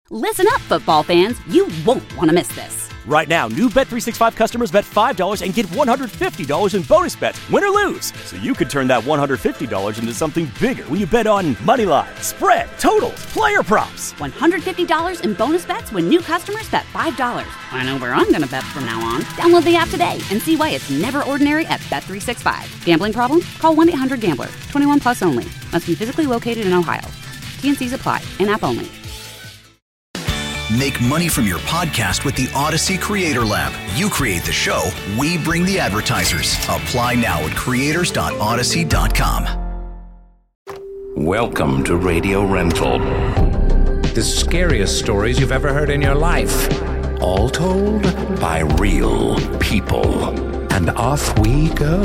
Listen up, football fans. You won't want to miss this. Right now, new Bet365 customers bet $5 and get $150 in bonus bets, win or lose. So you could turn that $150 into something bigger when you bet on money line, spread, totals, player props. $150 in bonus bets when new customers bet $5. I know where I'm going to bet from now on. Download the app today and see why it's never ordinary at Bet365. Gambling problem? Call 1-800-GAMBLER. 21 plus only. Must be physically located in Ohio. T&Cs apply. In-app only. Make money from your podcast with the Odyssey Creator Lab. You create the show, we bring the advertisers. Apply now at creators.odyssey.com. Welcome to Radio Rental. The scariest stories you've ever heard in your life. All told by real people. And off we go.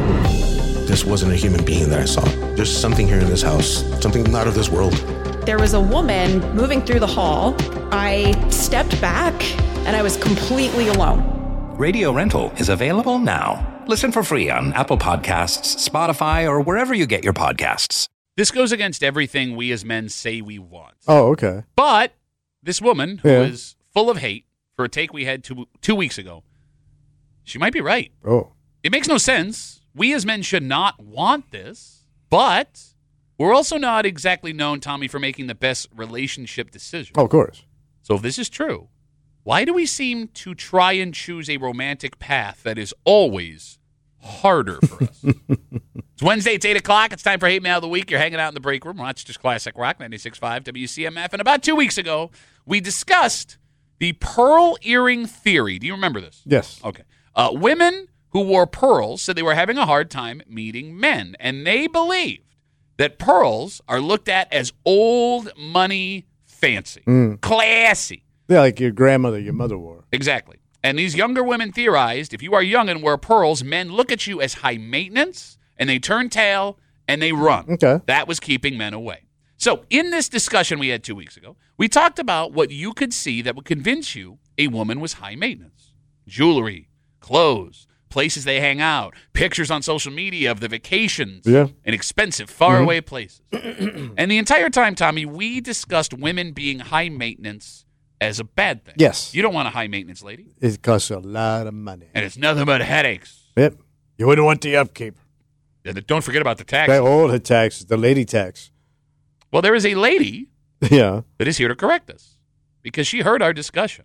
This wasn't a human being that I saw. There's something here in this house, something not of this world. There was a woman moving through the hall. I stepped back and I was completely alone. Radio Rental is available now. Listen for free on Apple Podcasts, Spotify, or wherever you get your podcasts. This goes against everything we as men say we want. Oh, okay. But this woman, who is full of hate for a take we had two weeks ago, she might be right. Oh. It makes no sense. We as men should not want this, but we're also not exactly known, Tommy, for making the best relationship decision. Oh, of course. So if this is true, why do we seem to try and choose a romantic path that is always harder for us? It's Wednesday, it's 8 o'clock. It's time for Hate Mail of the Week. You're hanging out in the break room. Watch just Classic Rock 96.5 WCMF. And about 2 weeks ago, we discussed the pearl earring theory. Do you remember this? Yes. Okay. Women who wore pearls said they were having a hard time meeting men, and they believed that pearls are looked at as old money fancy, classy. Yeah, like your grandmother, your mother wore. Exactly. And these younger women theorized if you are young and wear pearls, men look at you as high maintenance, and they turn tail, and they run. Okay. That was keeping men away. So in this discussion we had 2 weeks ago, we talked about what you could see that would convince you a woman was high maintenance. Jewelry, clothes, places they hang out, pictures on social media of the vacations in expensive, faraway places. And the entire time, Tommy, we discussed women being high maintenance as a bad thing. Yes. You don't want a high maintenance lady. It costs a lot of money. And it's nothing but headaches. Yep. You wouldn't want the upkeep. Yeah, don't forget about the taxes. All the taxes, the lady tax. Well, there is a lady that is here to correct us because she heard our discussion.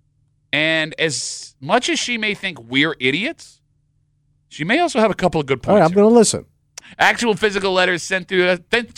And as much as she may think we're idiots, she may also have a couple of good points. All right, I'm going to listen. Actual physical letters sent through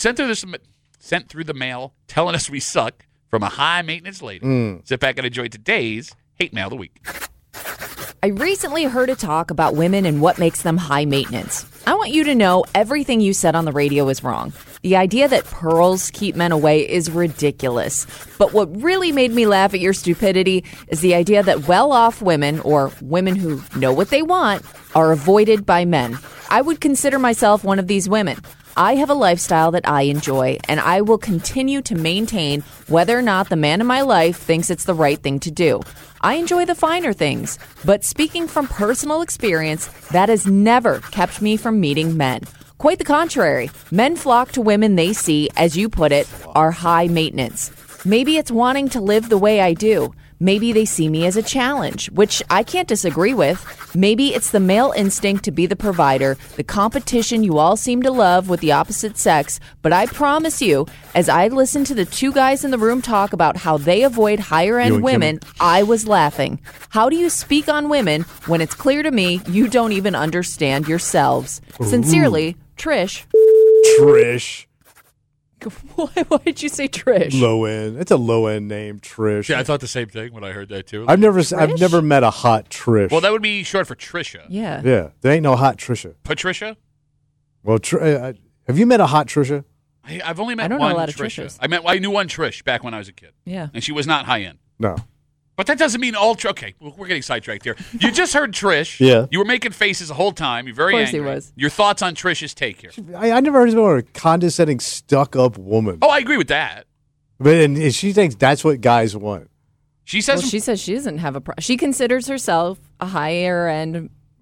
the mail telling us we suck from a high-maintenance lady. Sit back and enjoy today's Hate Mail of the Week. I recently heard a talk about women and what makes them high maintenance. I want you to know everything you said on the radio is wrong. The idea that pearls keep men away is ridiculous. But what really made me laugh at your stupidity is the idea that well-off women, or women who know what they want, are avoided by men. I would consider myself one of these women. I have a lifestyle that I enjoy, and I will continue to maintain whether or not the man in my life thinks it's the right thing to do. I enjoy the finer things, but speaking from personal experience, that has never kept me from meeting men. Quite the contrary. Men flock to women they see, as you put it, are high maintenance. Maybe it's wanting to live the way I do. Maybe they see me as a challenge, which I can't disagree with. Maybe it's the male instinct to be the provider, the competition you all seem to love with the opposite sex. But I promise you, as I listened to the two guys in the room talk about how they avoid higher-end women, I was laughing. How do you speak on women when it's clear to me you don't even understand yourselves? Sincerely, Trish. Trish. Why did you say Trish? Low end. It's a low end name, Trish. Yeah, I thought the same thing when I heard that too. I've never met a hot Trish. Well, that would be short for Trisha. Yeah. Yeah. There ain't no hot Trisha. Patricia? Well, have you met a hot Trisha? I've only met I don't one know a lot of Trisha. Trishas. I knew one Trish back when I was a kid. Yeah. And she was not high end. No. But that doesn't mean all Okay, we're getting sidetracked here. You just heard Trish. Yeah. You were making faces the whole time. You're very angry. Of course he was. Your thoughts on Trish's take here? I never heard of a condescending, stuck-up woman. Oh, I agree with that. But and she thinks that's what guys want. She says she says she doesn't have a she considers herself a higher end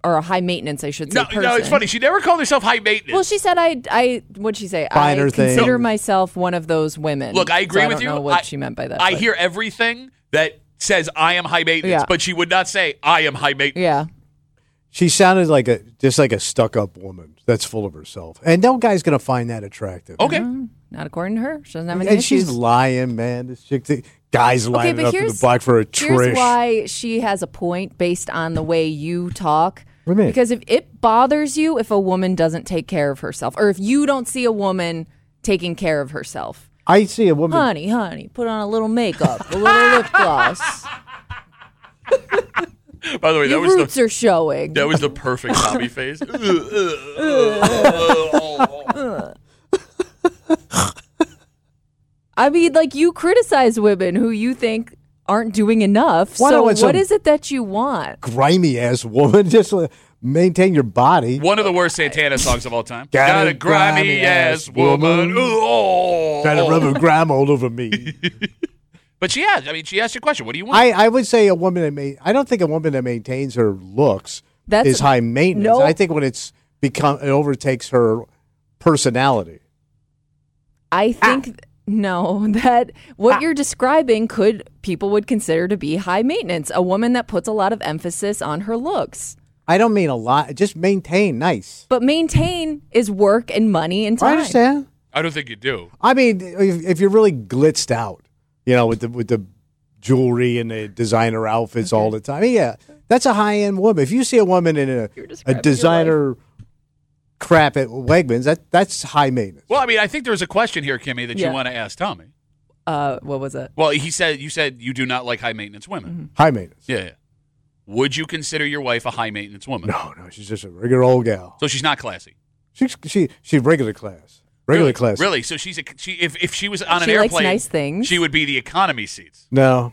or a high maintenance, I should say, person. No, it's funny. She never called herself high maintenance. Well, she said what'd she say? Finer I consider thing. myself one of those women. Look, I agree so with I you. don't know what she meant by that. I but- hear everything that says I am high maintenance, Yeah. but she would not say I am high maintenance. Yeah. She sounded like just like a stuck-up woman that's full of herself, and no guy's gonna find that attractive. Okay. Not according to her. She doesn't have any And issues. she's lying, man. This chick, guys lining but up in the here's- block for a Here's Trish. why she has a point based on the way you talk. What do you mean? Because if it bothers you if a woman doesn't take care of herself, or if you don't see a woman taking care of herself. I see a woman. Honey, put on a little makeup, a little lip gloss. By the way, Your roots are showing. that was the perfect Tommy face. I mean, like, you criticize women who you think aren't doing enough. Why So don't what some- is it that you want? Grimy ass woman. Just maintain your body. One of the worst Santana songs of all time. Got Got a grimy ass woman. Oh. Trying to rub a grime all over me. But she asked your question. What do you want? I would say a woman that I don't think a woman that maintains her looks is high maintenance. No. I think when it overtakes her personality. I think no, that what you're describing people would consider to be high maintenance. A woman that puts a lot of emphasis on her looks. I don't mean a lot. Just maintain nice. But maintain is work and money and time. I understand. I don't think you do. I mean, if you're really glitzed out, with the jewelry and the designer outfits all the time. Yeah, that's a high end woman. If you see a woman in a designer crap at Wegmans, that's high maintenance. Well, I mean, I think there's a question here, Kimmy, that you Yeah. want to ask Tommy. What was it? Well, you said you do not like high maintenance women. High maintenance. Yeah. Would you consider your wife a high maintenance woman? No, she's just a regular old gal. So she's not classy. She's regular class. Regular class. Really? So if she was on an She likes airplane, nice things. she would be the economy seats. No.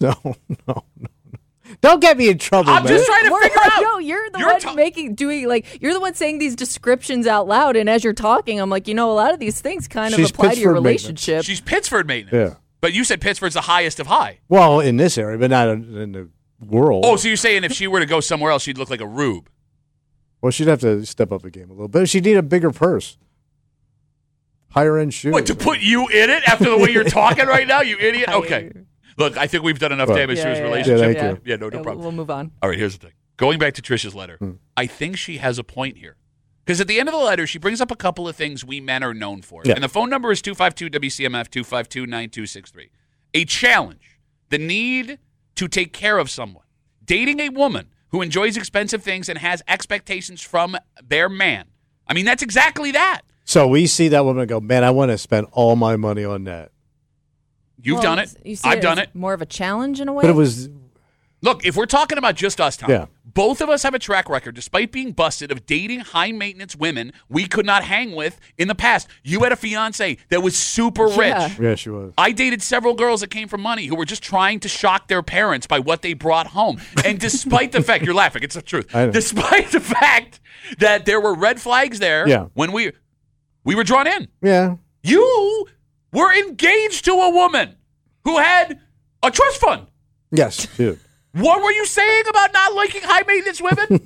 Don't get me in trouble, I'm man. just trying to figure out. No, you're the one you're the one saying these descriptions out loud, and as you're talking, I'm like, a lot of these things kind of She's apply to your Pittsford maintenance. relationship. She's Pittsford maintenance. Yeah. But you said Pittsford's the highest of high. Well, in this area, but not in the world. Oh, so you're saying if she were to go somewhere else, she'd look like a rube. Well, she'd have to step up the game a little bit. She'd need a bigger purse. Higher end shoes. What, to put you in it after the way you're talking right now, you idiot? Okay. Look, I think we've done enough damage to his relationship. Yeah, thank you. Yeah, no problem. We'll move on. All right, here's the thing. Going back to Trish's letter, I think she has a point here. Because at the end of the letter, she brings up a couple of things we men are known for. Yeah. And the phone number is 252-WCMF, 252-9263. A challenge, the need to take care of someone. Dating a woman who enjoys expensive things and has expectations from their man. I mean, that's exactly that. So we see that woman and go, man, I want to spend all my money on that. You've done it. You see I've done as it. More of a challenge in a way. But it was, Look, if we're talking about just us, Tom, Yeah. both of us have a track record, despite being busted, of dating high-maintenance women we could not hang with in the past. You had a fiance that was super rich. yeah, she was. I dated several girls that came from money who were just trying to shock their parents by what they brought home. And despite the fact, you're laughing, it's the truth. I know. Despite the fact that there were red flags there Yeah. when we were drawn in. Yeah. You were engaged to a woman who had a trust fund. Yes, she did. What were you saying about not liking high maintenance women?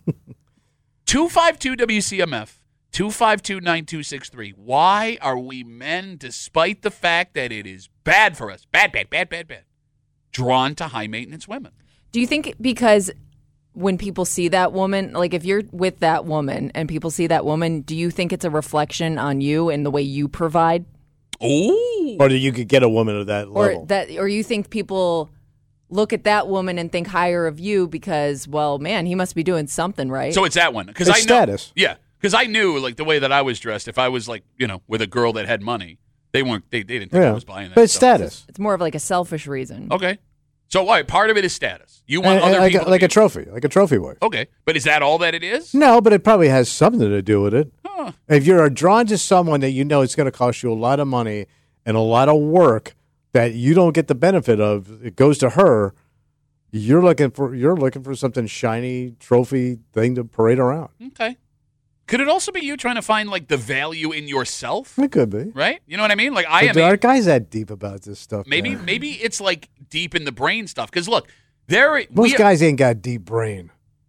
252-WCMF, 252-9263. Why are we men, despite the fact that it is bad for us, bad, drawn to high maintenance women? Do you think because when people see that woman, like if you're with that woman and people see that woman, do you think it's a reflection on you and the way you provide? Oh. Or that you could get a woman of that level. Or you think people look at that woman and think higher of you because, well, man, he must be doing something right. So it's that one. Because It's I know, status. Yeah. Because I knew, like, the way that I was dressed, if I was, like, with a girl that had money, they didn't think I was buying that But it's stuff. status. It's more of like a selfish reason. Okay. So why? Part of it is status. You want And other like, people like to a trophy, like a trophy wife. Okay. But is that all that it is? No, but it probably has something to do with it. Huh. If you're drawn to someone that you know it's going to cost you a lot of money and a lot of work that you don't get the benefit of, it goes to her. You're looking for something shiny, trophy thing to parade around. Okay. Could it also be you trying to find, like, the value in yourself? It could be. Right? You know what I mean? Like, But are guys that deep about this stuff? Maybe man? maybe it's, like, deep in the brain stuff. Because, look, Most guys ain't got deep brain.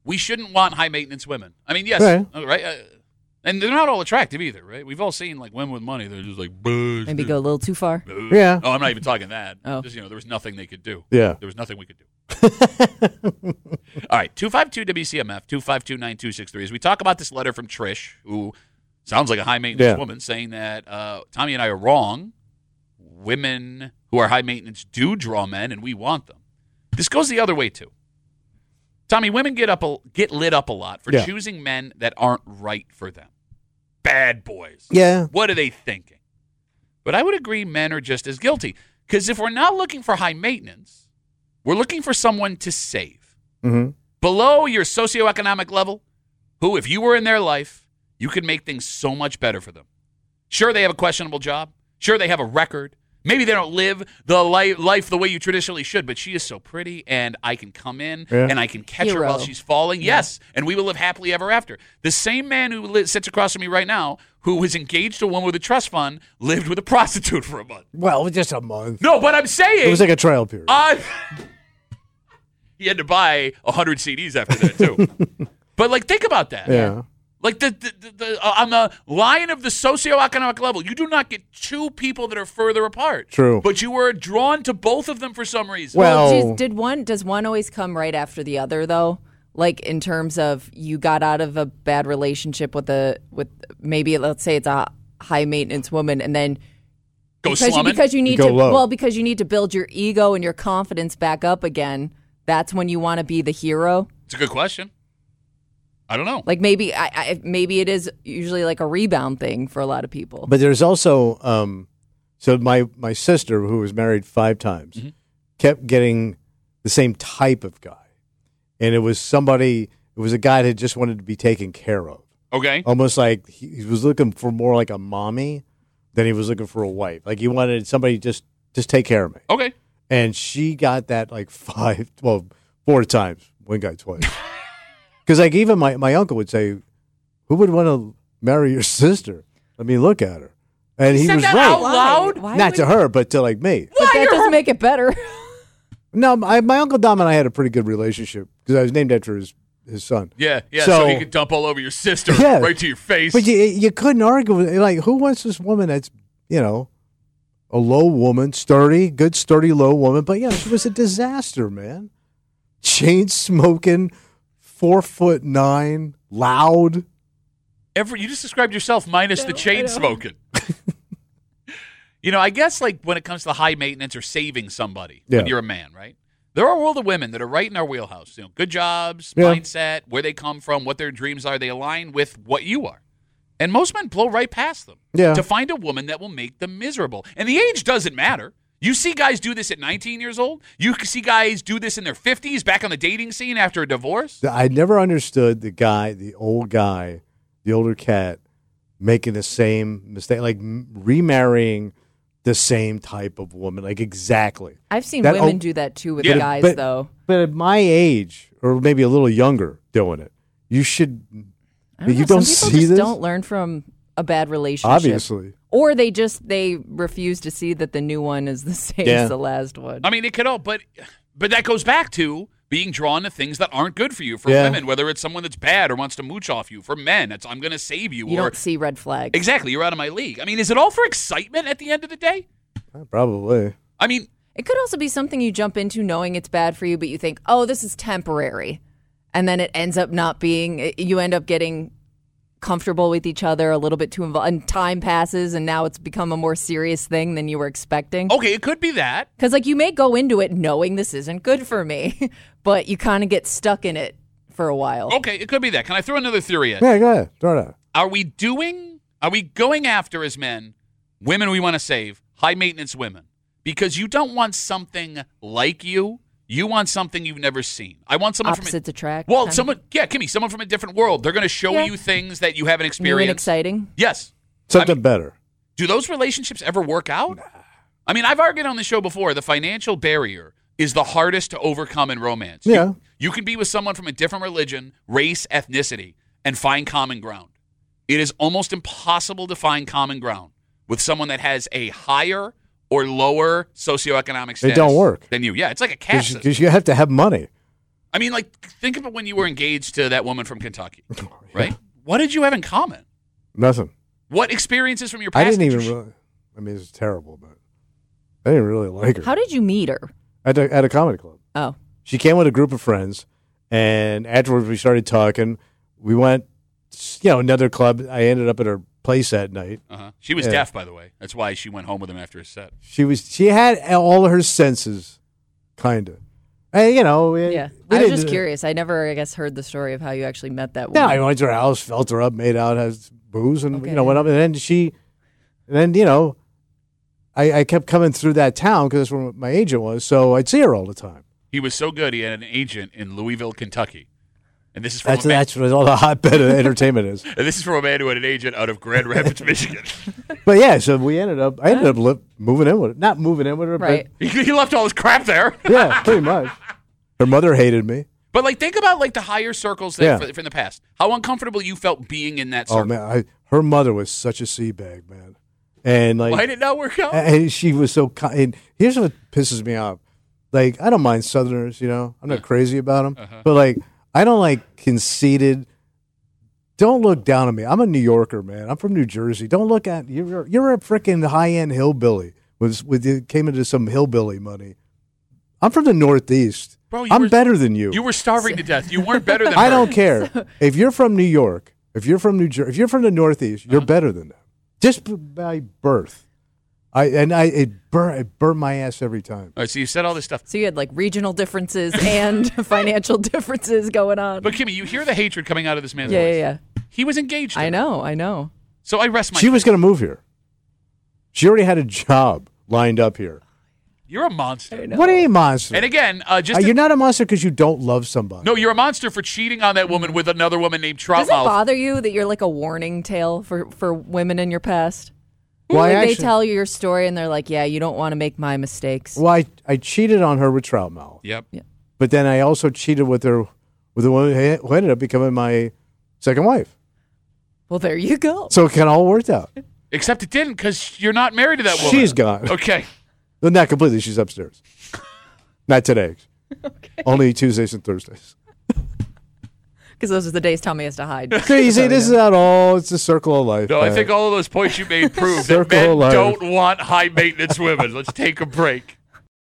we shouldn't want high maintenance women. I mean, yes, right? And they're not all attractive either, right? We've all seen like women with money. They're just like, maybe go a little too far. Yeah. Oh, I'm not even talking that. Oh. Just, there was nothing they could do. Yeah. There was nothing we could do. All right, 252-WCMF, 252-9263. As we talk about this letter from Trish, who sounds like a high-maintenance woman, saying that Tommy and I are wrong. Women who are high-maintenance do draw men, and we want them. This goes the other way, too. Tommy, women get lit up a lot for choosing men that aren't right for them. Bad boys. Yeah. What are they thinking? But I would agree men are just as guilty. Because if we're not looking for high maintenance, we're looking for someone to save. Mm-hmm. Below your socioeconomic level, who, if you were in their life, you could make things so much better for them. Sure, they have a questionable job. Sure, they have a record. Maybe they don't live the life the way you traditionally should, but she is so pretty, and I can come in, and I can catch her while she's falling. Yeah. Yes, and we will live happily ever after. The same man who sits across from me right now, who was engaged to a woman with a trust fund, lived with a prostitute for a month. Well, just a month. No, but I'm saying... It was like a trial period. He had to buy 100 CDs after that, too. But, like, think about that. Yeah. Like, on the line of the socioeconomic level, you do not get two people that are further apart. True. But you were drawn to both of them for some reason. Well, does one always come right after the other, though? Like, in terms of you got out of a bad relationship with maybe, let's say it's a high-maintenance woman, and then... Because you need because you need to build your ego and your confidence back up again. That's when you want to be the hero. It's a good question. I don't know. Like maybe maybe it is usually like a rebound thing for a lot of people. But there's also so my sister, who was married 5 times, kept getting the same type of guy, and it was a guy that just wanted to be taken care of. Okay. Almost like he was looking for more like a mommy than he was looking for a wife. Like he wanted somebody just take care of me. Okay. And she got that like 4 times. One guy twice. Because like even my uncle would say, "Who would want to marry your sister? I mean, look at her." And he was that right. Out loud? Not to her, but to like me. But that doesn't make it better. No, my Uncle Dom and I had a pretty good relationship because I was named after his son. Yeah. So he could dump all over your sister right to your face. But you couldn't argue with it. Like, who wants this woman that's, a low woman, sturdy low woman? But she was a disaster, man. Chain smoking, 4'9", loud. You just described yourself minus the chain smoking. I guess like when it comes to high maintenance or saving somebody when you're a man, right? There are a world of women that are right in our wheelhouse. Good jobs, mindset, where they come from, what their dreams are. They align with what you are. And most men blow right past them to find a woman that will make them miserable. And the age doesn't matter. You see guys do this at 19 years old. You see guys do this in their 50s, back on the dating scene after a divorce. I never understood the older cat, making the same mistake, like remarrying the same type of woman, like exactly. I've seen women do that too with guys, though. But at my age, or maybe a little younger, doing it, you should. You don't some people see just this. Don't learn from a bad relationship, obviously, or they refuse to see that the new one is the same as the last one. I mean, it could all, but that goes back to being drawn to things that aren't good for you. For women, whether it's someone that's bad or wants to mooch off you. For men, it's I'm going to save you. You don't see red flags. Exactly, you're out of my league. I mean, is it all for excitement at the end of the day? Probably. I mean, it could also be something you jump into knowing it's bad for you, but you think, oh, this is temporary. And then it ends up not being, you end up getting comfortable with each other, a little bit too involved, and time passes, and now it's become a more serious thing than you were expecting. Okay, it could be that. Because you may go into it knowing this isn't good for me, but you kind of get stuck in it for a while. Okay, it could be that. Can I throw another theory in? Yeah, go ahead. Throw it out. Are we going after, as men, women we want to save, high-maintenance women? Because you don't want something like you. You want something you've never seen. I want someone Opposites attract. Well, Kimmy, someone from a different world. They're going to show you things that you haven't experienced. New and exciting. Yes. Something better. Do those relationships ever work out? Nah. I mean, I've argued on the show before, the financial barrier is the hardest to overcome in romance. Yeah. You can be with someone from a different religion, race, ethnicity, and find common ground. It is almost impossible to find common ground with someone that has a higher or lower socioeconomic status. It don't work. Than you. Yeah, it's like a caste system. Because you have to have money. I mean, like, think about when you were engaged to that woman from Kentucky, right? What did you have in common? Nothing. What experiences from your past? I didn't even really. I mean, it's terrible, but I didn't really like her. How did you meet her? At a comedy club. Oh. She came with a group of friends, and afterwards we started talking. We went, another club. I ended up at her place that night. She was deaf, by the way. That's why she went home with him after his set. She had all her senses, kind of. And, I was just curious. I never, I guess, heard the story of how you actually met that woman. Yeah, I went to her house, felt her up, made out, has booze, and went up. And then I kept coming through that town because that's where my agent was. So I'd see her all the time. He was so good. He had an agent in Louisville, Kentucky, and this is from that's where all the hotbed of entertainment is. And this is from a man who had an agent out of Grand Rapids, Michigan. But yeah, so I ended up moving in with her. Not moving in with her, right? But he left all his crap there. Yeah, pretty much. Her mother hated me. But think about the higher circles from the past. How uncomfortable you felt being in that circle. Oh man, her mother was such a sea bag, man. And why did it not work out? And she was so kind. And here's what pisses me off. I don't mind Southerners, I'm not crazy about them. But I don't conceited. Don't look down on me. I'm a New Yorker, man. I'm from New Jersey. Don't look at you're a freaking high end hillbilly. Came into some hillbilly money. I'm from the Northeast. Bro, I'm better than you. You were starving to death. You weren't better than her. I don't care. If you're from New York, if you're from New Jersey, if you're from the Northeast, you're better than them. Just by birth. It burnt my ass every time. All right, so you said all this stuff. So you had regional differences and financial differences going on. But Kimmy, you hear the hatred coming out of this man's voice. Yeah. He was engaged. I know. So I rest my She was going to move here. She already had a job lined up here. You're a monster. What are you, monster? And again, you're not a monster because you don't love somebody. No, you're a monster for cheating on that woman with another woman named Troutmouth. Does it bother you that you're a warning tale for women in your past? Well, they tell you your story and they're like, yeah, you don't want to make my mistakes. Well, I cheated on her with Troutmouth. Yep. But then I also cheated with her with the woman who ended up becoming my second wife. Well, there you go. So it kind of all worked out. Except it didn't because you're not married to that woman. She's gone. Okay. Well, not completely. She's upstairs. Not today. Okay. Only Tuesdays and Thursdays. Because those are the days Tommy has to hide. Crazy. This is not all. It's a circle of life. No, I think all of those points you made prove that men don't want high-maintenance women. Let's take a break.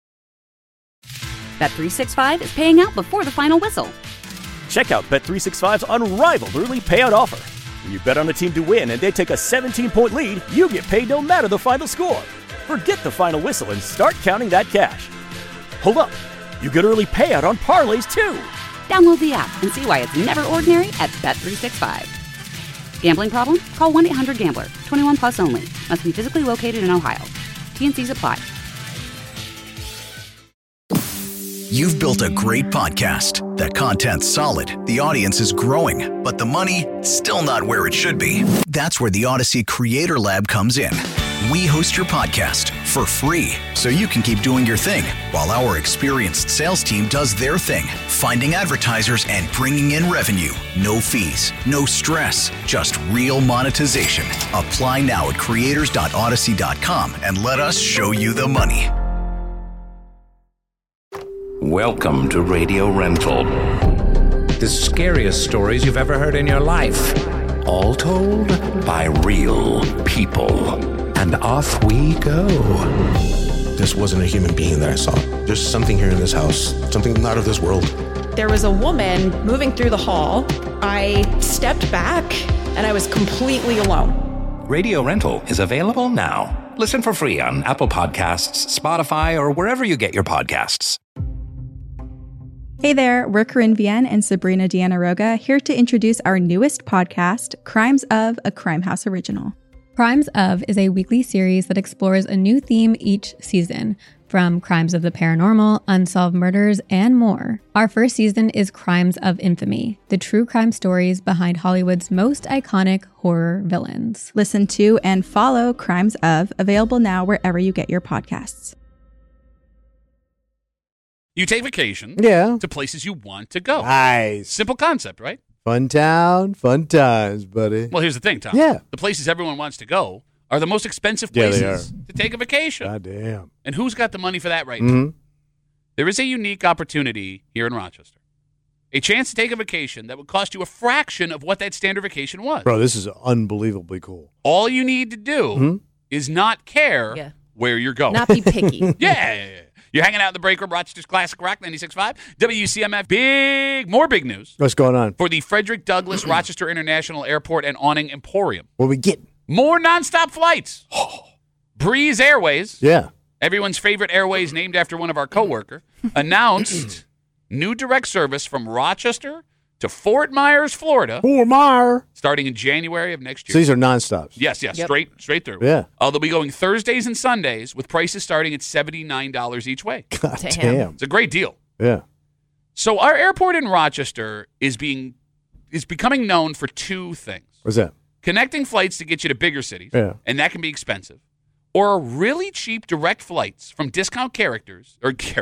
Bet365 is paying out before the final whistle. Check out Bet365's unrivaled early payout offer. When you bet on a team to win and they take a 17-point lead, you get paid no matter the final score. Forget the final whistle and start counting that cash. Hold up. You get early payout on parlays, too. Download the app and see why it's never ordinary at Bet365. Gambling problem? Call 1-800-GAMBLER. 21 plus only. Must be physically located in Ohio. T&Cs apply. You've built a great podcast. The content's solid, the audience is growing, but the money, still not where it should be. That's where the Odyssey Creator Lab comes in. We host your podcast for free, so you can keep doing your thing while our experienced sales team does their thing, finding advertisers and bringing in revenue. No fees, no stress, just real monetization. Apply now at creators.odyssey.com and let us show you the money. Welcome to Radio Rental. The scariest stories you've ever heard in your life. All told by real people. And off we go. This wasn't a human being that I saw. There's something here in this house, something not of this world. There was a woman moving through the hall. I stepped back and I was completely alone. Radio Rental is available now. Listen for free on Apple Podcasts, Spotify, or wherever you get your podcasts. Hey there, we're Corinne Vienne and Sabrina Deanna Roga here to introduce our newest podcast, Crimes of, a Crime House original. Crimes of is a weekly series that explores a new theme each season, from crimes of the paranormal, unsolved murders, and more. Our first season is Crimes of Infamy, the true crime stories behind Hollywood's most iconic horror villains. Listen to and follow Crimes of, available now wherever you get your podcasts. You take vacation to places you want to go. Nice. Simple concept, right? Fun town, fun times, buddy. Well, here's the thing, Tom. Yeah. The places everyone wants to go are the most expensive places to take a vacation. God damn. And who's got the money for that right now? There is a unique opportunity here in Rochester. a chance to take a vacation that would cost you a fraction of what that standard vacation was. Bro, this is unbelievably cool. All you need to do is not care where you're going. Not be picky. Yeah. You're hanging out in the break room, Rochester's Classic Rock 96.5, WCMF. More big news. What's going on? For the Frederick Douglass Rochester International Airport and Awning Emporium. What we getting? More nonstop flights. Breeze Airways. Yeah. Everyone's favorite airways named after one of our coworker, announced new direct service from Rochester to Fort Myers, Florida. Fort Myers. Starting in January of next year. So these are nonstops. Yes, Yep. straight through. Yeah. They'll be going Thursdays and Sundays with prices starting at $79 each way. God damn. It's a great deal. Yeah. So our airport in Rochester is becoming known for two things. What's that? Connecting flights to get you to bigger cities, and that can be expensive. Or really cheap direct flights from discount carriers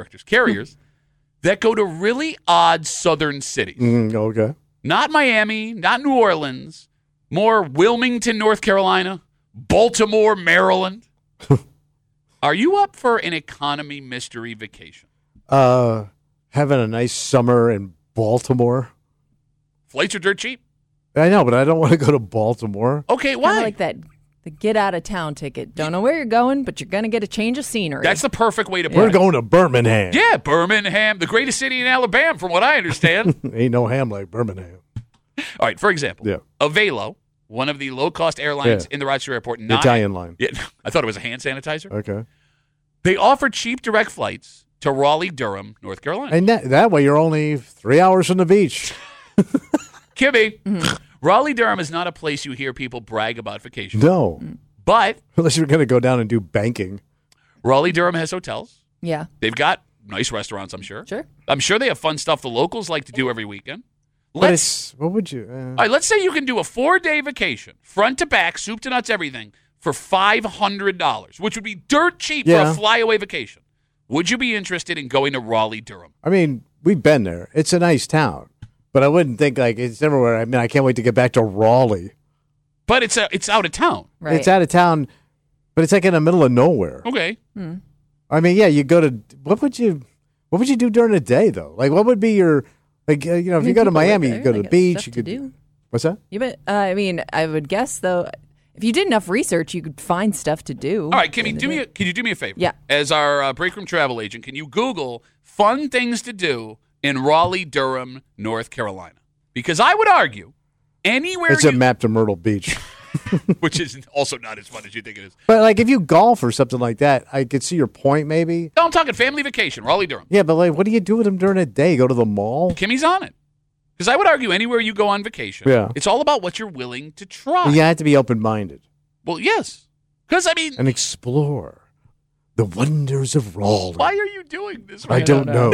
that go to really odd southern cities. Okay. Not Miami, not New Orleans, more Wilmington, North Carolina, Baltimore, Maryland. Are you up for an economy mystery vacation? Having a nice summer in Baltimore. Flights are dirt cheap. I know, but I don't want to go to Baltimore. Okay, why? Kinda like that. The get out of town ticket. Don't know where you're going, but you're going to get a change of scenery. That's the perfect way to put it. We're going to Birmingham. Yeah, Birmingham, the greatest city in Alabama, from what I understand. Ain't no ham like Birmingham. All right, for example, Avelo, one of the low-cost airlines in the Rochester Airport. The Italian line. Yeah, I thought it was a hand sanitizer. Okay. They offer cheap direct flights to Raleigh-Durham, North Carolina. And that way you're only 3 hours from the beach. Kimmy, Raleigh-Durham is not a place you hear people brag about vacation. No. But unless you're going to go down and do banking. Raleigh-Durham has hotels. Yeah. They've got nice restaurants, I'm sure. Sure. I'm sure they have fun stuff the locals like to do every weekend. What would you? All right, let's say you can do a 4-day vacation, front to back, soup to nuts, everything, for $500, which would be dirt cheap for a flyaway vacation. Would you be interested in going to Raleigh-Durham? I mean, we've been there. It's a nice town. But I wouldn't think like it's everywhere. I mean, I can't wait to get back to Raleigh. But it's out of town. Right. It's out of town, but it's like in the middle of nowhere. Okay. I mean, yeah, you go to what would you do during the day though? Like, what would be your if you go to Miami, you go to the beach. You could do. What's that? I mean, I would guess though, if you did enough research, you could find stuff to do. All right, Kimmy, can you do me a favor? Yeah. As our break room travel agent, can you Google fun things to do in Raleigh-Durham, North Carolina? Because I would argue anywhere it's a map to Myrtle Beach. Which is also not as fun as you think it is. But like if you golf or something like that, I could see your point maybe. No, I'm talking family vacation, Raleigh-Durham. Yeah, but like what do you do with them during the day? Go to the mall? Kimmy's on it. Because I would argue anywhere you go on vacation, it's all about what you're willing to try. You have to be open-minded. Well, yes. Because, I mean... And explore the wonders of Raleigh. Why are you doing this? I don't know.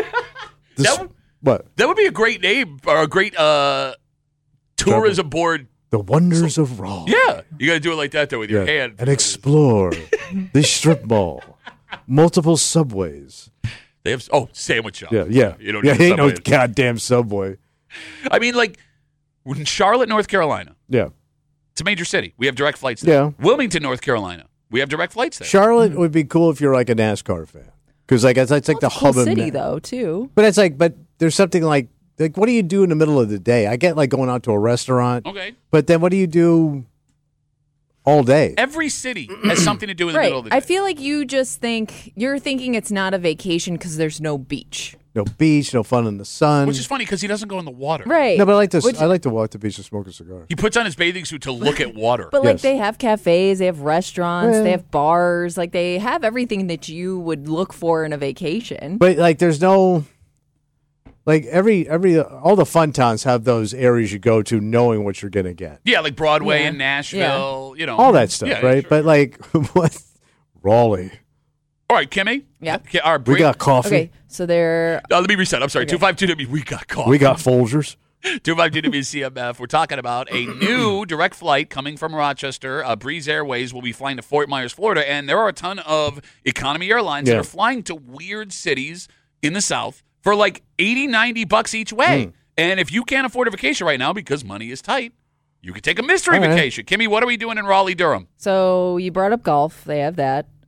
What? That would be a great name or a great tourism board. The wonders of Raleigh. Yeah. You got to do it like that, though, with your hand. And explore the strip mall. Multiple subways. They have, sandwich shop. Yeah. You don't ain't no goddamn subway. I mean, like, in Charlotte, North Carolina. Yeah. It's a major city. We have direct flights there. Yeah. Wilmington, North Carolina. We have direct flights there. Charlotte would be cool if you're like a NASCAR fan. Because like it's like the hub cool of city, though, too. But it's like, there's something like what do you do in the middle of the day? I get like going out to a restaurant. Okay. But then what do you do all day? Every city has something to do in the middle of the day. I feel like you're thinking it's not a vacation because there's no beach. No beach, no fun in the sun. Which is funny because he doesn't go in the water. Right. No, but I like to walk the beach and smoke a cigar. He puts on his bathing suit to look at water. But like they have cafes, they have restaurants, they have bars, like they have everything that you would look for in a vacation. But like there's no like all the fun towns have those areas you go to knowing what you're gonna get. Yeah, like Broadway and Nashville, all that stuff, right? Sure. But like what Raleigh. All right, Kimmy. Yeah. All right, we got coffee. Okay, so they're... let me reset. I'm sorry. 252W, we got coffee. We got Folgers. 252WCMF. We're talking about a new direct flight coming from Rochester. Breeze Airways will be flying to Fort Myers, Florida, and there are a ton of economy airlines that are flying to weird cities in the South for like $80-$90 each way. And if you can't afford a vacation right now because money is tight, you could take a mystery vacation. Kimmy, what are we doing in Raleigh-Durham? So you brought up golf. They have that.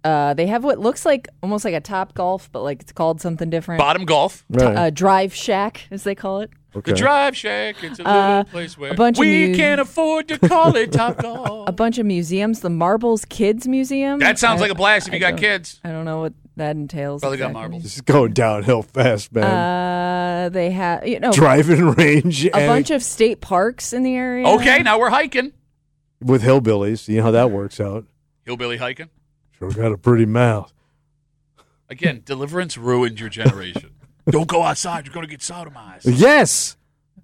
They have what looks like almost like a Top Golf, but like it's called something different. Bottom Golf. Drive Shack, as they call it. Okay. The Drive Shack. It's a little place where we can't afford to call it Top Golf. A bunch of museums. The Marbles Kids Museum. That sounds like a blast if you got kids. I don't know what that entails. Probably exactly. got marbles. This is going downhill fast, man. They have, driving range. A bunch of state parks in the area. Okay, now we're hiking. With hillbillies. You know how that works out. Hillbilly hiking? Sure got a pretty mouth. Again, Deliverance ruined your generation. Don't go outside. You're going to get sodomized. Yes.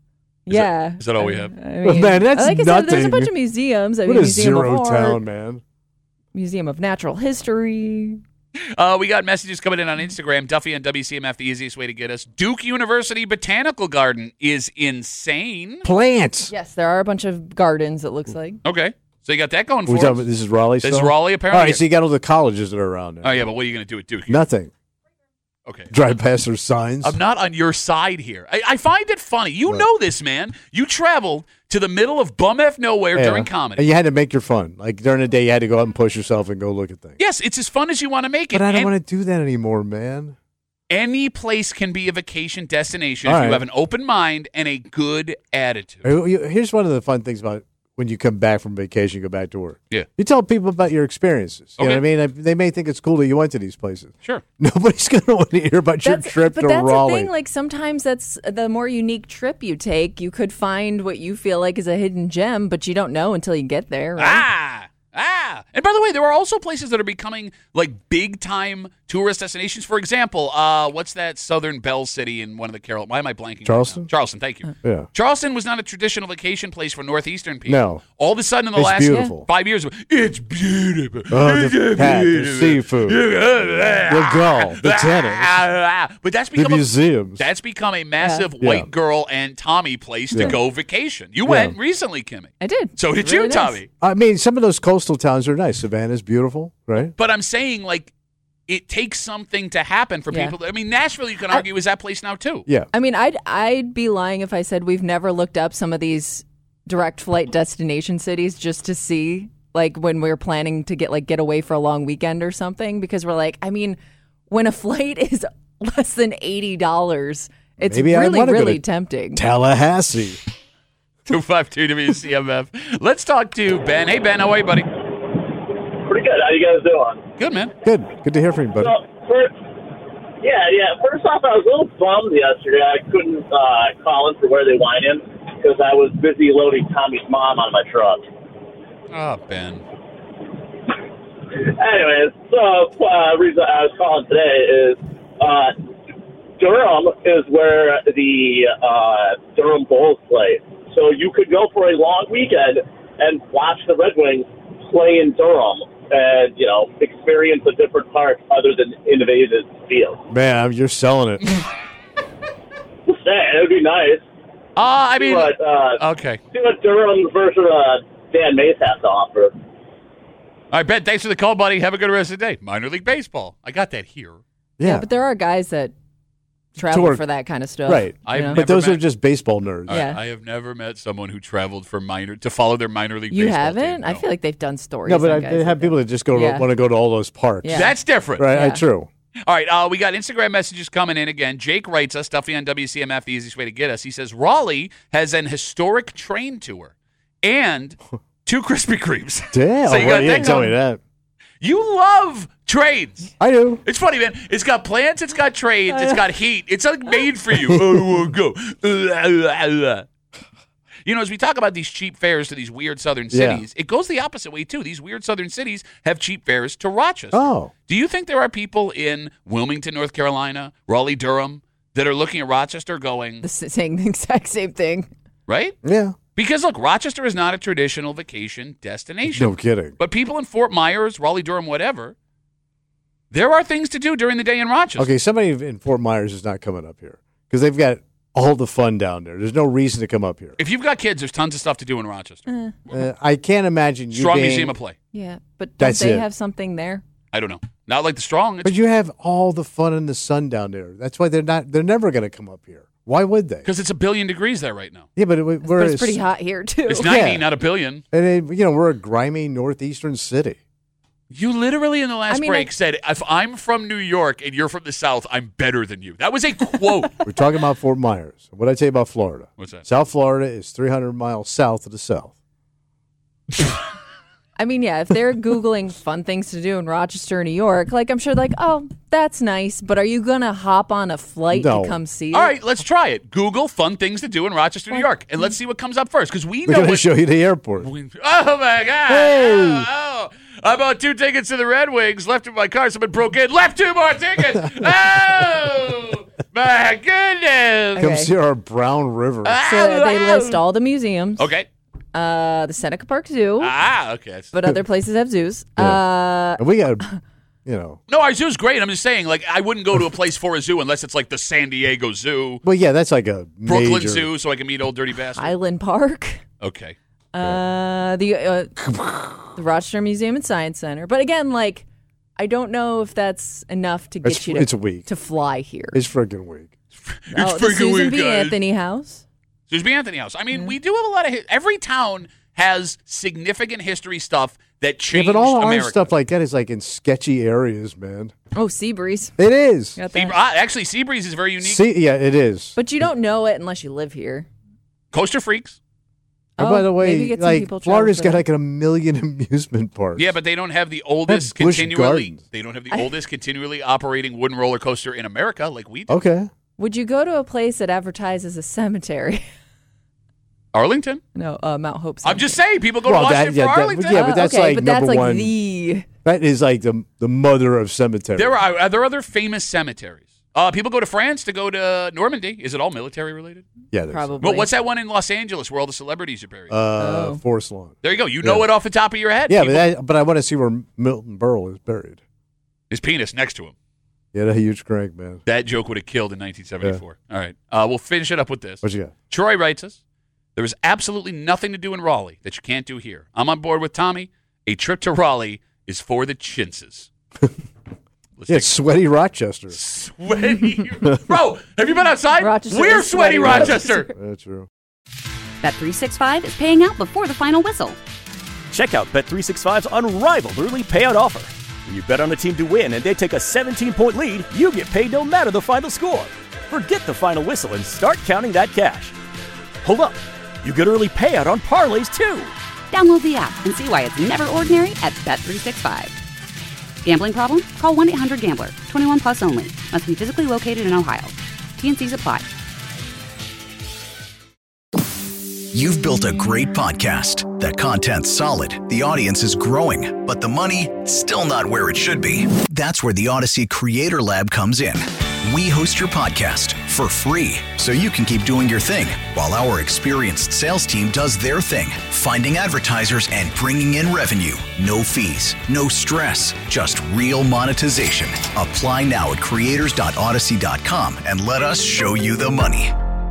Is that all we have? I mean, man, that's like I nothing. said, there's a bunch of museums. What a Museum zero of town, Art, man. Museum of Natural History. We got messages coming in on Instagram. Duffy and WCMF, the easiest way to get us. Duke University Botanical Garden is insane. Plants. Yes, there are a bunch of gardens, it looks like. Okay. So you got that going for us. This is Raleigh This is still? Raleigh, apparently. All right, so you got all the colleges that are around there. Oh, yeah, but what are you going to do at Duke? Nothing. Okay. Drive past their signs. I'm not on your side here. I find it funny. You know this, man. You traveled to the middle of bum-F nowhere during comedy. And you had to make your fun. Like during the day, you had to go out and push yourself and go look at things. Yes, it's as fun as you want to make it. But I don't want to do that anymore, man. Any place can be a vacation destination All if right. you have an open mind and a good attitude. Here's one of the fun things about when you come back from vacation, go back to work. Yeah. You tell people about your experiences. You know what I mean? They may think it's cool that you went to these places. Sure. Nobody's going to want to hear about your trip to that's Raleigh. the thing. Like sometimes that's the more unique trip you take. You could find what you feel like is a hidden gem, but you don't know until you get there. Right? And by the way, there are also places that are becoming like big time tourist destinations. For example, what's that Southern Belle City in one of the Carol? Why am I blanking? Charleston? Right now? Charleston, thank you. Yeah. Charleston was not a traditional vacation place for Northeastern people. No. All of a sudden in the It's last beautiful. 5 years, it's beautiful. Oh, the cat, the seafood, the golf, the tennis, But that's the become museums. That's become a massive Yeah. white girl and Tommy place to Yeah. go vacation. You went recently, Kimmy. I did. So did It's you, really nice. Tommy. I mean, some of those coastal towns are nice. Savannah's beautiful, right? But I'm saying, like, it takes something to happen for Yeah. people. I mean, Nashville, you can argue, is that place now, too. Yeah. I mean, I'd be lying if I said we've never looked up some of these direct flight destination cities just to see, like, when we're planning to get away for a long weekend or something, because we're like, I mean, when a flight is less than $80, it's Maybe I really, wanna go really to tempting. Tallahassee. 252 WCMF. Let's talk to Ben. Hey, Ben, how are you, buddy? Pretty good. How you guys doing? Good, man. Good. Good to hear from you, buddy. So, first off, I was a little bummed yesterday. I couldn't call in for Where They Wine In because I was busy loading Tommy's mom on my truck. Oh, Ben. Anyways, so reason I was calling today is Durham is where the Durham Bulls play. So you could go for a long weekend and watch the Red Wings play in Durham and, experience a different park other than Innovative Field. Man, you're selling it. Just saying, it would be nice. I mean, okay. See what Durham's version of Dan Mace has to offer. All right, Ben, thanks for the call, buddy. Have a good rest of the day. Minor League Baseball. I got that here. Yeah, but there are guys that travel Tour- for that kind of stuff. Right. But those are just baseball nerds. Yeah. I have never met someone who traveled for to follow their minor league You baseball haven't? team. I feel like they've done stories. No, but on I guys have people that just want to go to all those parks. Yeah. That's different. Right, true. All right, we got Instagram messages coming in again. Jake writes us, Duffy on WCMF, the easiest way to get us. He says, Raleigh has an historic train tour and 2 Krispy Kremes. Damn, So you got you that didn't tell me going. that. You love trains. I do. It's funny, man. It's got plants, it's got trains, it's got heat. It's like made for you. Oh, I want to go. As we talk about these cheap fares to these weird southern cities, it goes the opposite way, too. These weird southern cities have cheap fares to Rochester. Oh. Do you think there are people in Wilmington, North Carolina, Raleigh, Durham, that are looking at Rochester going, saying the exact same thing. right? Yeah. Because, look, Rochester is not a traditional vacation destination. No kidding. But people in Fort Myers, Raleigh, Durham, whatever, there are things to do during the day in Rochester. Okay, somebody in Fort Myers is not coming up here because they've got all the fun down there. There's no reason to come up here. If you've got kids, there's tons of stuff to do in Rochester. I can't imagine you Strong being, Museum of Play. Yeah, but don't That's they it. have something there? I don't know. Not like the Strong. But you have all the fun in the sun down there. That's why they're never going to come up here. Why would they? Because it's 1 billion degrees there right now. Yeah, but But it's pretty hot here, too. It's 90, not 1 billion. And we're a grimy northeastern city. You literally in the last break said, if I'm from New York and you're from the South, I'm better than you. That was a quote. We're talking about Fort Myers. What did I tell you about Florida? What's that? South Florida is 300 miles south of the South. I mean, yeah, if they're Googling fun things to do in Rochester, New York, like, I'm sure, like, oh, that's nice, but are you going to hop on a flight to come see it? All right, let's try it. Google fun things to do in Rochester, New York, and let's see what comes up first, because we're going to show you the airport. Oh, my God. Hey. Oh. I bought 2 tickets to the Red Wings, left in my car, someone broke in, left 2 more tickets. Oh, my goodness. Come see our Brown River. So they list all the museums. Okay. The Seneca Park Zoo. Okay. But other places have zoos. And we got, No, our zoo's great. I'm just saying, like, I wouldn't go to a place for a zoo unless it's like the San Diego Zoo. Well, yeah, that's like a Brooklyn major... Zoo, so I can meet Old Dirty Bastard. Highland Park. Okay. The Rochester Museum and Science Center. But again, like, I don't know if that's enough to get you it's a week. to fly here. It's freaking weak. The Susan B. Anthony House. Susan B. Anthony House. I mean, we do have a lot of... every town has significant history stuff that changed but all America. our stuff like that is like in sketchy areas, man. Oh, Seabreeze. It is. Actually, Seabreeze is very unique. Yeah, it is. But you don't know it unless you live here. Coaster Freaks. And by the maybe way, get some like people Florida's travel got for like 1 million amusement parks. Yeah, but they don't have the oldest Busch continually. Gardens. They don't have the oldest continually operating wooden roller coaster in America like we do. Okay. Would you go to a place that advertises a cemetery? Arlington? No, Mount Hope. I'm just saying, people go to Washington for Arlington. but that's okay, like but that's number like one. the. That is like the mother of cemeteries. Are there other famous cemeteries? People go to France to go to Normandy. Is it all military related? Yeah, probably. Well, what's that one in Los Angeles where all the celebrities are buried? Forest Lawn. There you go. You know it off the top of your head. Yeah, but I want to see where Milton Berle is buried. His penis next to him. He had a huge crank, man. That joke would have killed in 1974. All right. We'll finish it up with this. What you got? Troy writes us, there is absolutely nothing to do in Raleigh that you can't do here. I'm on board with Tommy. A trip to Raleigh is for the chintzes. It's sweaty Rochester. Sweaty. Bro, have you been outside? Rochester We're is sweaty Rochester. That's true. Bet365 is paying out before the final whistle. Check out Bet365's unrivaled early payout offer. When you bet on a team to win and they take a 17-point lead, you get paid no matter the final score. Forget the final whistle and start counting that cash. Hold up. You get early payout on parlays, too. Download the app and see why it's never ordinary at Bet365. Gambling problem? Call 1-800-GAMBLER. 21 plus only. Must be physically located in Ohio. T&Cs apply. You've built a great podcast. That content's solid. The audience is growing. But the money, still not where it should be. That's where the Odyssey Creator Lab comes in. We host your podcast for free, so you can keep doing your thing while our experienced sales team does their thing, finding advertisers and bringing in revenue. No fees, no stress, just real monetization. Apply now at creators.odyssey.com and let us show you the money.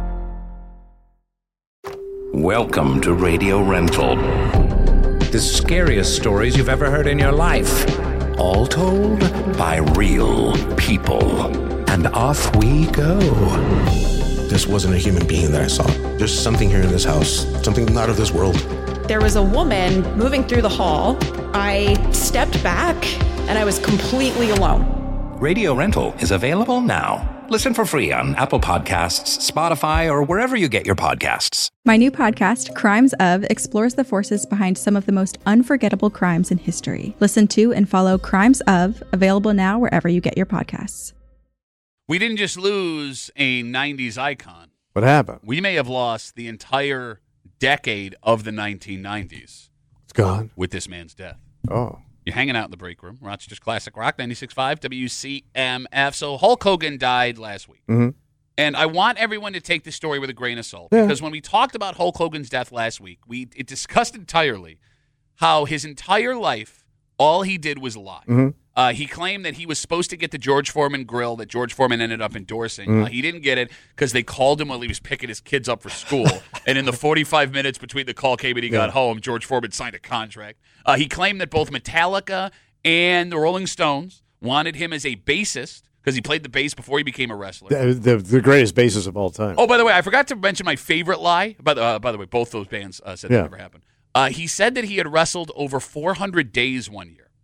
Welcome to Radio Rental. The scariest stories you've ever heard in your life. All told by real people. And off we go. This wasn't a human being that I saw. There's something here in this house, something not of this world. There was a woman moving through the hall. I stepped back and I was completely alone. Radio Rental is available now. Listen for free on Apple Podcasts, Spotify, or wherever you get your podcasts. My new podcast, Crimes Of, explores the forces behind some of the most unforgettable crimes in history. Listen to and follow Crimes Of, available now wherever you get your podcasts. We didn't just lose a 90s icon. What happened? We may have lost the entire decade of the 1990s. It's gone. With this man's death. Oh. You're hanging out in the break room. Rochester's Classic Rock, 96.5 WCMF. So Hulk Hogan died last week. Mm-hmm. And I want everyone to take this story with a grain of salt. Because when we talked about Hulk Hogan's death last week, it discussed entirely how his entire life, all he did was lie. Mm-hmm. He claimed that he was supposed to get the George Foreman grill that George Foreman ended up endorsing. He didn't get it because they called him while he was picking his kids up for school. And in the 45 minutes between the call came and he got home, George Foreman signed a contract. He claimed that both Metallica and the Rolling Stones wanted him as a bassist because he played the bass before he became a wrestler. The greatest bassist of all time. Oh, by the way, I forgot to mention my favorite lie. By the way, both those bands said that never happened. He said that he had wrestled over 400 days one year.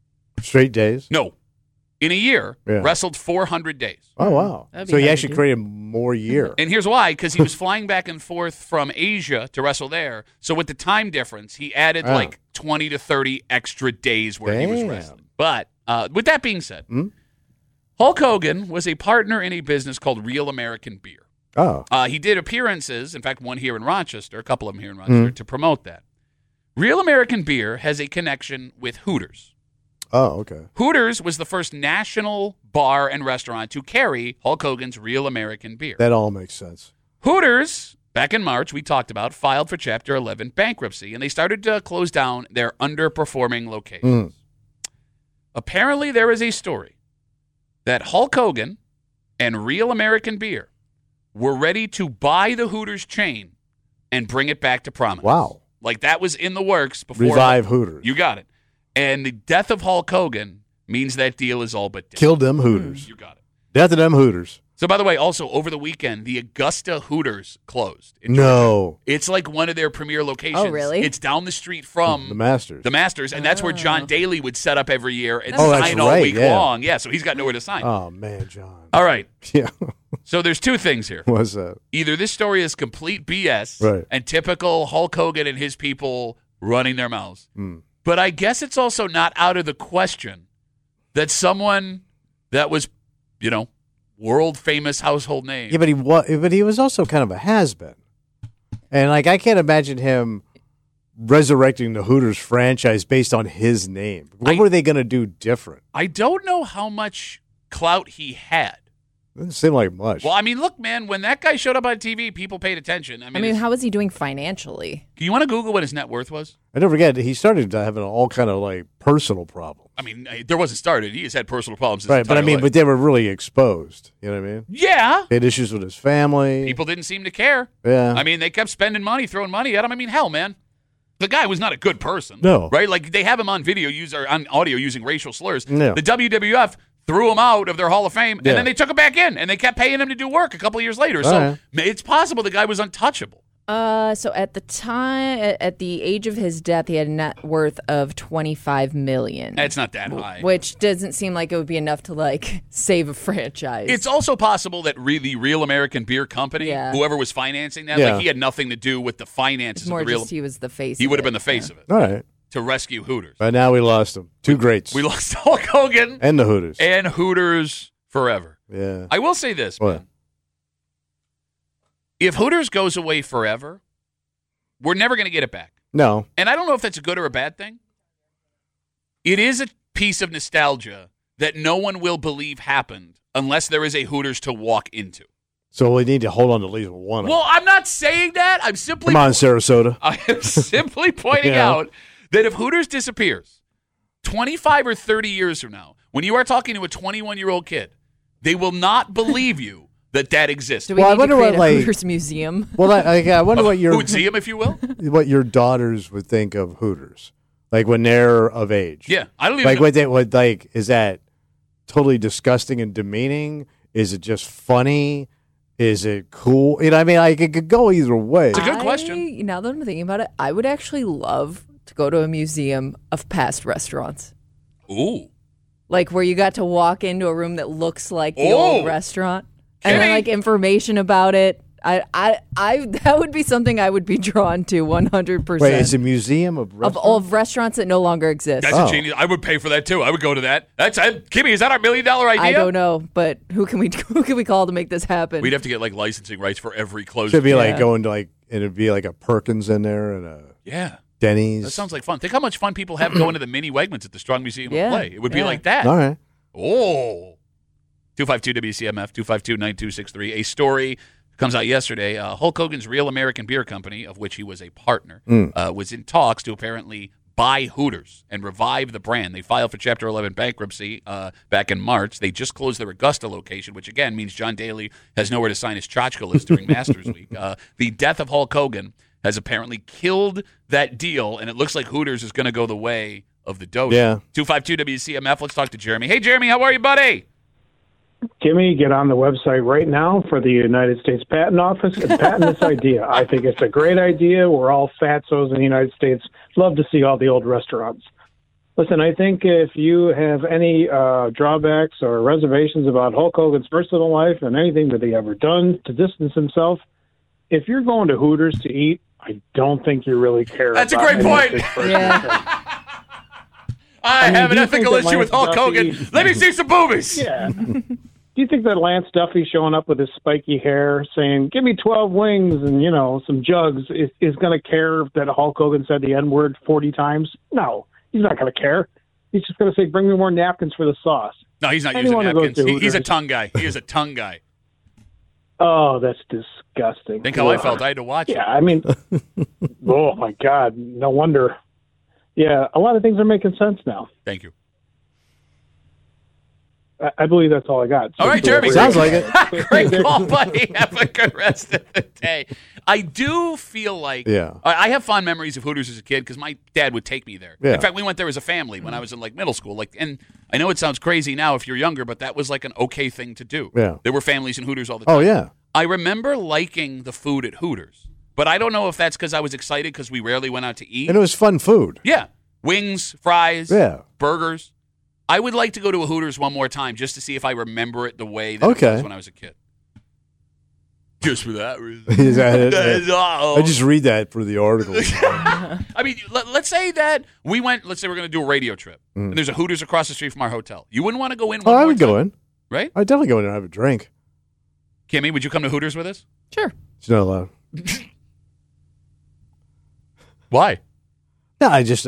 Straight days? No. In a year, Yeah. wrestled 400 days. Oh, wow. So he actually created more year. And here's why, because he was flying back and forth from Asia to wrestle there. So with the time difference, he added like 20 to 30 extra days where he was wrestling. But with that being said, Hulk Hogan was a partner in a business called Real American Beer. Oh. He did appearances, in fact, one here in Rochester, a couple of them here in Rochester, to promote that. Real American Beer has a connection with Hooters. Oh, okay. Hooters was the first national bar and restaurant to carry Hulk Hogan's Real American Beer. That all makes sense. Hooters, back in March, we talked about, filed for Chapter 11 bankruptcy, and they started to close down their underperforming locations. Apparently, there is a story that Hulk Hogan and Real American Beer were ready to buy the Hooters chain and bring it back to prominence. Wow. Like that was in the works before. Revive Hooters. You got it. And the death of Hulk Hogan means that deal is all but dead. Killed them Hooters. You got it. Death of them Hooters. So, by the way, also over the weekend, the Augusta Hooters closed. No. It's like one of their premier locations. Oh, really? It's down the street from The Masters. And that's where John Daly would set up every year and that's sign all right, week yeah. long. Yeah, so he's got nowhere to sign. Oh, man, John. All right. Yeah. So there's two things here. What's that? Either this story is complete BS Right. and typical Hulk Hogan and his people running their mouths. But I guess it's also not out of the question that someone that was, world famous household name. Yeah, but he was also kind of a has-been. And, I can't imagine him resurrecting the Hooters franchise based on his name. What were they going to do different? I don't know how much clout he had. Doesn't seem like much. Well, I mean, look, man, when that guy showed up on TV, people paid attention. I mean, how is he doing financially? you want to Google what his net worth was? And don't forget, he started having all kind of personal problems. I mean, there wasn't started. He has had personal problems. His Right, but entire life. but they were really exposed. You know what I mean? Yeah. He had issues with his family. People didn't seem to care. Yeah. I mean, they kept spending money, throwing money at him. I mean, hell, man. The guy was not a good person. No. Right? Like, they have him on on audio using racial slurs. No. The WWF threw him out of their Hall of Fame, and Yeah. then they took him back in, and they kept paying him to do work a couple of years later. So right. it's possible the guy was untouchable. So at the time, at the age of his death, he had a net worth of $25 million. It's not that high. Which doesn't seem like it would be enough to, save a franchise. It's also possible that the Real American Beer Company, whoever was financing that, Yeah. he had nothing to do with the finances It's more of the Real. just he was the face. He of would have it. been the face of it All right. to rescue Hooters. But now we lost him. Two greats. We lost Hulk Hogan and the Hooters. and Hooters forever. Yeah. I will say this, What? man. If Hooters goes away forever, we're never going to get it back. No. And I don't know if that's a good or a bad thing. It is a piece of nostalgia that no one will believe happened unless there is a Hooters to walk into. So we need to hold on to at least one of Well, them. I'm not saying that. I'm simply Come on, Sarasota. I am simply pointing Yeah. out that if Hooters disappears 25 or 30 years from now, when you are talking to a 21-year-old kid, they will not believe you that exists. Do we need to create a Hooters museum? Well, I wonder what your museum, if you will, what your daughters would think of Hooters, when they're of age. Yeah, I don't even know. Is that totally disgusting and demeaning? Is it just funny? Is it cool? It could go either way. It's a good question. Now that I'm thinking about it, I would actually love to go to a museum of past restaurants. Ooh. Where you got to walk into a room that looks like the old restaurant. And Kimmy. then information about it. I that would be something I would be drawn to 100%. Wait, it's a museum of restaurants? of restaurants that no longer exist. That's a genius. I would pay for that too. I would go to that. Kimmy, is that our $1 million idea? I don't know, but who can we call to make this happen? We'd have to get licensing rights for every closed. Should be going to and it'd be like a Perkins in there and a Denny's. That sounds like fun. Think how much fun people have going to the mini Wegmans at the Strong Museum of Play. It would be like that. All right. Oh. 252-WCMF, 252-9263. A story comes out yesterday. Hulk Hogan's Real American Beer Company, of which he was a partner, was in talks to apparently buy Hooters and revive the brand. They filed for Chapter 11 bankruptcy back in March. They just closed their Augusta location, which again means John Daly has nowhere to sign his tchotchke list during Masters Week. The death of Hulk Hogan has apparently killed that deal, and it looks like Hooters is going to go the way of the dodo. Yeah. 252-WCMF. Let's talk to Jeremy. Hey, Jeremy, how are you, buddy? Kimmy, get on the website right now for the United States Patent Office and patent this idea. I think it's a great idea. We're all fatsos in the United States. Love to see all the old restaurants. Listen, I think if you have any drawbacks or reservations about Hulk Hogan's personal life and anything that he ever done to distance himself, if you're going to Hooters to eat, I don't think you really care. That's a about great point. I have an ethical issue with Hulk Hogan. Let me see some boobies. Yeah. Do you think that Lance Duffy showing up with his spiky hair saying, give me 12 wings and, some jugs is going to care that Hulk Hogan said the N-word 40 times? No, he's not going to care. He's just going to say, bring me more napkins for the sauce. No, he's not using napkins. He's a tongue guy. He is a tongue guy. Oh, that's disgusting. Think how I felt. I had to watch it. Yeah, I mean, oh, my God. No wonder. Yeah, a lot of things are making sense now. Thank you. I believe that's all I got. All right, Jeremy. Sounds like it. Great call, buddy. Have a good rest of the day. I do feel like I have fond memories of Hooters as a kid because my dad would take me there. Yeah. In fact, we went there as a family when I was in middle school. And I know it sounds crazy now if you're younger, but that was an okay thing to do. Yeah. There were families in Hooters all the time. Oh, yeah. I remember liking the food at Hooters, but I don't know if that's because I was excited because we rarely went out to eat. And it was fun food. Yeah. Wings, fries, Yeah. burgers. I would like to go to a Hooters one more time just to see if I remember it the way that it was when I was a kid. Just for that reason. Is that it? I just read that for the article. I mean, let's say that we went, let's say we're going to do a radio trip, and there's a Hooters across the street from our hotel. You wouldn't want to go in one I more would time, go in. right? I'd definitely go in and have a drink. Kimmy, would you come to Hooters with us? Sure. She's not allowed. Why? No, I just,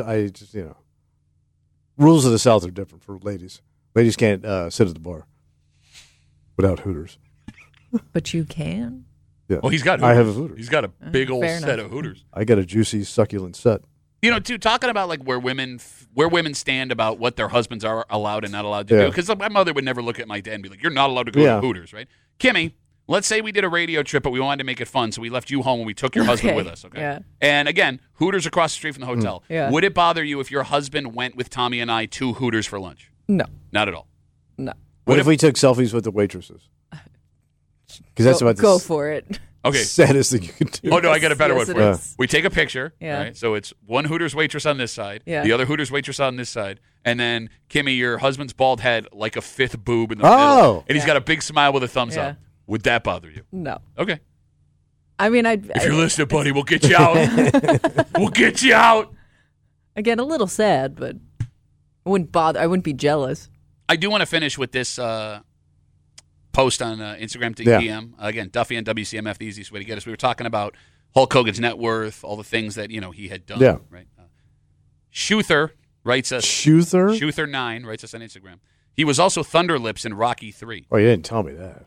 rules of the South are different for ladies. Ladies can't sit at the bar without Hooters. But you can. Yeah. Well, he's got Hooters. I have a Hooters. He's got a big old fair set enough. of Hooters. I got a juicy, succulent set. Too, talking about where women stand about what their husbands are allowed and not allowed to do. Because my mother would never look at my dad and be like, "You're not allowed to go to Hooters," right? Kimmy, let's say we did a radio trip, but we wanted to make it fun, so we left you home and we took your husband with us. Okay. Yeah. And again, Hooters across the street from the hotel. Yeah. Would it bother you if your husband went with Tommy and I to Hooters for lunch? No. Not at all. No. What if we took selfies with the waitresses? Because that's about go for it. Okay. Saddest thing you can do. Oh, no, I got a better one Yes, for it you. is. We take a picture, Yeah. right? So it's one Hooters waitress on this side, Yeah. the other Hooters waitress on this side, and then, Kimmy, your husband's bald head like a fifth boob in the middle. And he's got a big smile with a thumbs up. Would that bother you? No. Okay. I mean, If you're listening, buddy, we'll get you out. We'll get you out. Again, a little sad, but I wouldn't bother. I wouldn't be jealous. I do want to finish with this post on Instagram to Yeah. DM. Again, Duffy and WCMF, the easiest way to get us. We were talking about Hulk Hogan's net worth, all the things that he had done. Yeah. Right. Shuther writes us. Shuther? Shuther9 writes us on Instagram. He was also Thunderlips in Rocky 3. Oh, you didn't tell me that.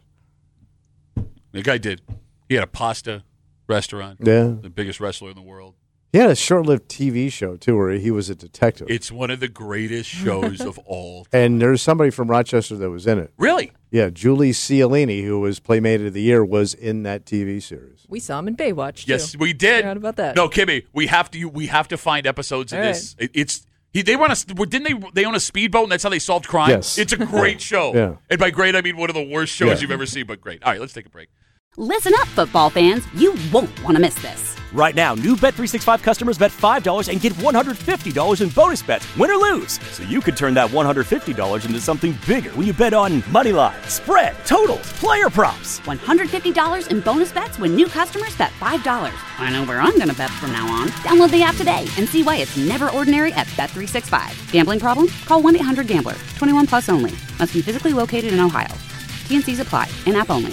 The guy did. He had a pasta restaurant. Yeah. The biggest wrestler in the world. He had a short-lived TV show, too, where he was a detective. It's one of the greatest shows of all time. And there's somebody from Rochester that was in it. Really? Yeah, Julie Cialini, who was Playmate of the Year, was in that TV series. We saw him in Baywatch, too. Yes, we did. Forgot about that. No, Kimmy, we have to find episodes of All this. They run they own a speedboat and that's how they solved crime? Yes. It's a great show. Yeah. And by great I mean one of the worst shows you've ever seen, but great. All right, let's take a break. Listen up, football fans. You won't want to miss this. Right now, new Bet365 customers bet $5 and get $150 in bonus bets, win or lose. So you could turn that $150 into something bigger when you bet on money line, spread, totals, player props. $150 in bonus bets when new customers bet $5. I know where I'm going to bet from now on. Download the app today and see why it's never ordinary at Bet365. Gambling problem? Call 1-800-GAMBLER. 21 plus only. Must be physically located in Ohio. T&Cs apply. In-app only.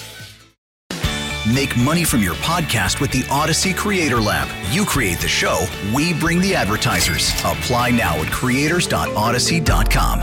Make money from your podcast with the Odyssey Creator Lab. You create the show, we bring the advertisers. Apply now at creators.odyssey.com.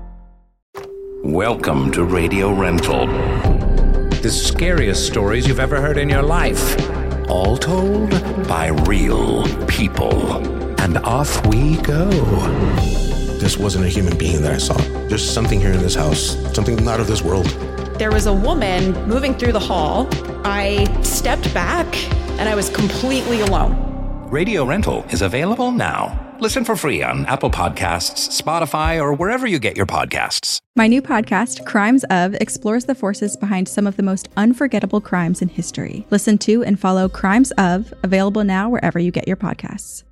Welcome to Radio Rental. The scariest stories you've ever heard in your life. All told by real people. And off we go. This wasn't a human being that I saw. There's something here in this house, something not of this world. There was a woman moving through the hall. I stepped back and I was completely alone. Radio Rental is available now. Listen for free on Apple Podcasts, Spotify, or wherever you get your podcasts. My new podcast, Crimes Of, explores the forces behind some of the most unforgettable crimes in history. Listen to and follow Crimes Of, available now wherever you get your podcasts.